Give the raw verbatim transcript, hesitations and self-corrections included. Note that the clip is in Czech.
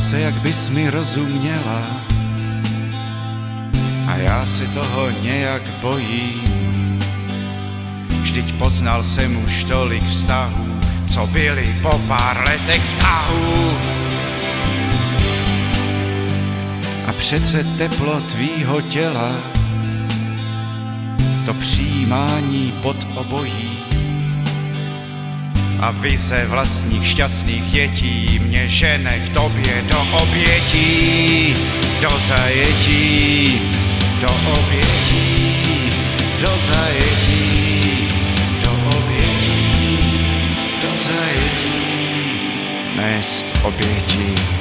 se, jak bys mi rozuměla, a já se toho nějak bojím. Vždyť poznal jsem už tolik vztahů, co byli po pár letech v tahu. A přece teplo tvýho těla, to přijímání pod obojí a vize vlastních šťastných dětí mě žene k tobě do obětí, do zajetí, do obětí, do zajetí, do obětí, do zajetí, nést obětí.